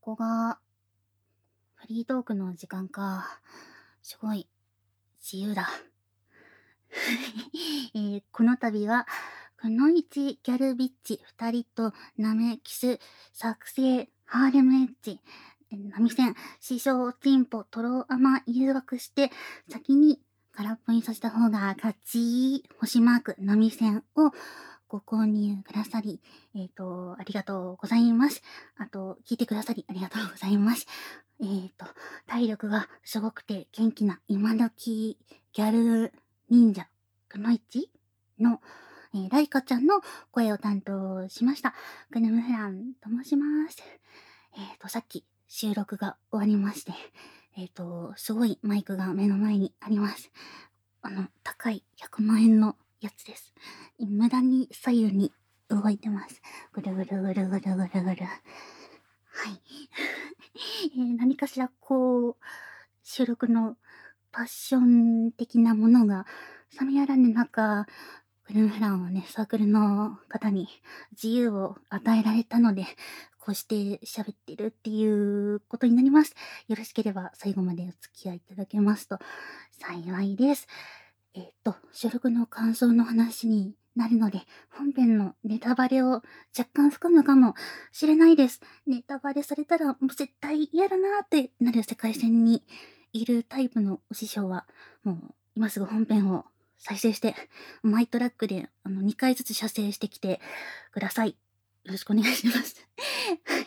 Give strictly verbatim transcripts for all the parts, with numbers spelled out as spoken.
こがフリートークの時間か。すごい自由だ。えーこの度は、くのいちギャルビッチふたりとなめキス作成ハーレムエッジ。えー波線、師匠、チンポ、トロアマ誘惑して、先に空っぽにさせた方が勝ち。星マーク、波線をご購入くださり、えっ、と、ありがとうございます。あと、聞いてくださりありがとうございます。えっ、と、体力がすごくて元気な今時ギャル忍者くのいちの、えーライカちゃんの声を担当しました。グヌムフランと申します。えっ、と、さっき収録が終わりまして、えっ、と、すごいマイクが目の前にあります。あの、高いひゃくまん円のやつです。無駄に左右に動いてます。ぐるぐるぐるぐるぐるぐる。はい。えー何かしらこう、収録のパッション的なものが冷めやらぬ中、グルーンフランはね、サークルの方に自由を与えられたので、こうして喋ってるっていうことになります。よろしければ最後までお付き合いいただけますと幸いです。えっと、収録の感想の話になるので、本編のネタバレを若干含むかもしれないです。ネタバレされたらもう絶対嫌だなーってなる世界線にいるタイプのお師匠は、もう今すぐ本編を再生して、マイトラックであのにかいずつ射精してきてください。よろしくお願いします。はい。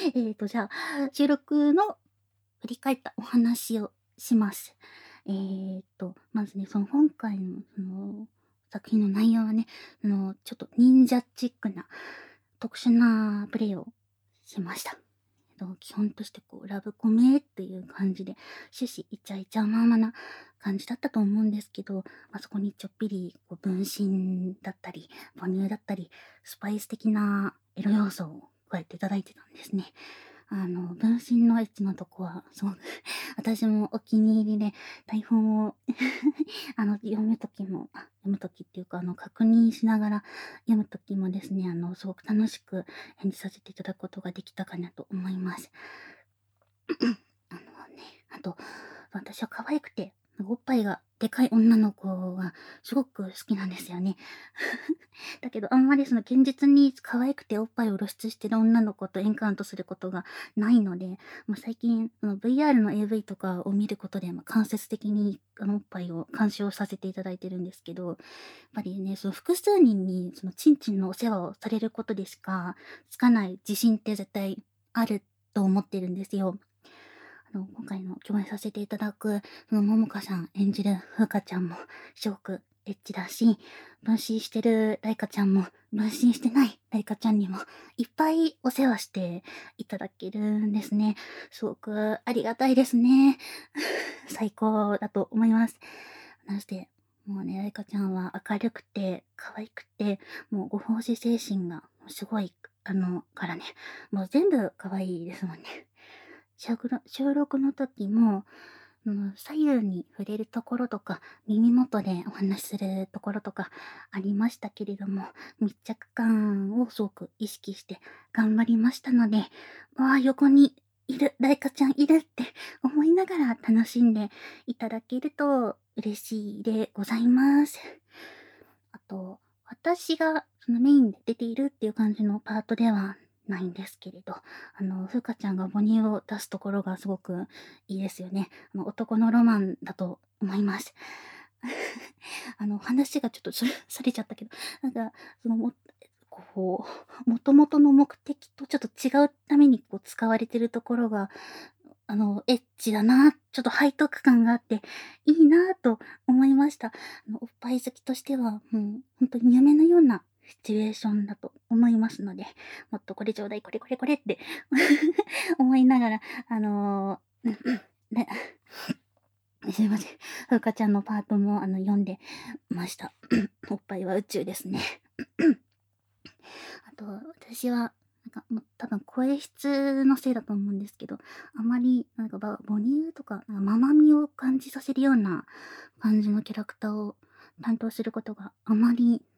えっと、じゃあ、収録の振り返ったお話をします。えーっと、まずね、その今回のその作品の内容はね、あの、ちょっと忍者チックな特殊なプレイをしました。えっと基本としてこう、ラブコメっていう感じで、終始イチャイチャママな感じだったと思うんですけど、まあ、そこにちょっぴりこう分身だったり、母乳だったり、スパイス的なエロ要素を加えていただいてたんですね。あの、分身のエッチのとこは、すごく私もお気に入りで、台本をあの、読むときも、あ、読むときっていうか、あの、確認しながら読むときもですね、あの、すごく楽しく返事させていただくことができたかなと思います。あのね、あと、私は可愛くて、おっぱいがでかい女の子がすごく好きなんですよね。だけど、あんまりその現実に可愛くておっぱいを露出してる女の子とエンカウントすることがないので、まあ、最近、その ブイアール の エーブイ とかを見ることで、まあ、間接的にあのおっぱいを鑑賞させていただいてるんですけど、やっぱりね、その複数人にそのチンチンのお世話をされることでしかつかない自信って絶対あると思ってるんですよ。あの、今回の共演させていただく、その、ももかさん演じるふうかちゃんも、すごくエッチだし、分身してるライカちゃんも、分身してないライカちゃんにも、いっぱいお世話していただけるんですね。すごくありがたいですね。最高だと思います。なして、もうね、ライカちゃんは明るくて、可愛くて、もうご奉仕精神がすごい、あの、からね、もう全部可愛いですもんね。収録の収録の時も、うん、左右に触れるところとか、耳元でお話しするところとかありましたけれども、密着感をすごく意識して頑張りましたので、わあ、横にいる、ライカちゃんいるって思いながら楽しんでいただけると嬉しいでございます。あと、私がそのメインで出ているっていう感じのパートではないんですけれど、あの、ふうかちゃんが母乳を出すところがすごくいいですよね。あの、男のロマンだと思います。あの、話がちょっとそれ、それちゃったけど、なんか、そのも、こう、もともとの目的とちょっと違うためにこう使われてるところが、あの、エッチだな、ちょっと背徳感があって、いいなと思いました。あの、おっぱい好きとしては、もう、本当に夢のようなシチュエーションだと思いますので、もっとこれちょうだい、これこれこれって思いながら、あのー、ね、すいません。ふうかちゃんのパートも、あの、読んでました。おっぱいは宇宙ですね。あと、私は、なんか、もう多分声質のせいだと思うんですけど、あまり、なんかば、母乳とか、なんかママみを感じさせるような感じのキャラクターを担当することがあまりなく 、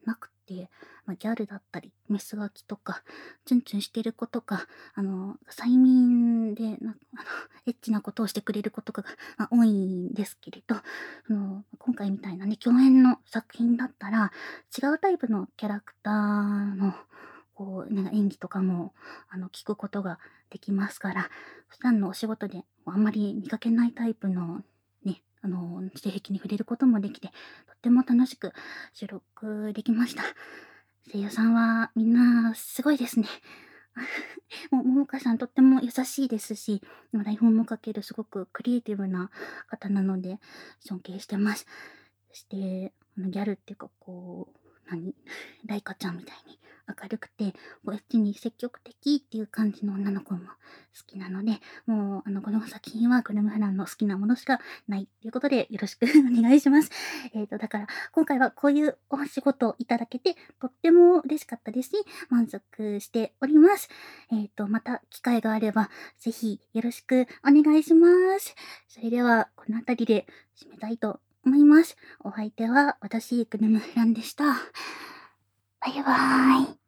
まあ、ギャルだったり、メスガキとか、チュンチュンしてる子とか、あの、催眠で、なあの、エッチなことをしてくれる子とかが、まあ、多いんですけれど、あの、今回みたいなね、共演の作品だったら、違うタイプのキャラクターの、こう、なんか演技とかも、あの、聞くことができますから、普段のお仕事であんまり見かけないタイプの、ね、あの、性癖に触れることもできて、とっても楽しく収録できました。声優さんはみんなすごいですね。もう、ももかさんとっても優しいですし、台本も書けるすごくクリエイティブな方なので、尊敬してます。そして、あのギャルっていうか、こう、何ライカちゃんみたいに明るくて、こうエッチに積極的っていう感じの女の子も好きなので、もう、あの、この作品はグルムフランの好きなものしかないっていうことでよろしくお願いします。えっ、と、だから、今回はこういうお仕事をいただけて、とっても嬉しかったですし、満足しております。えっ、と、また機会があれば、ぜひよろしくお願いします。それでは、この辺りで締めたいと思います。お相手は私、グルムフランでした。バイバーイ。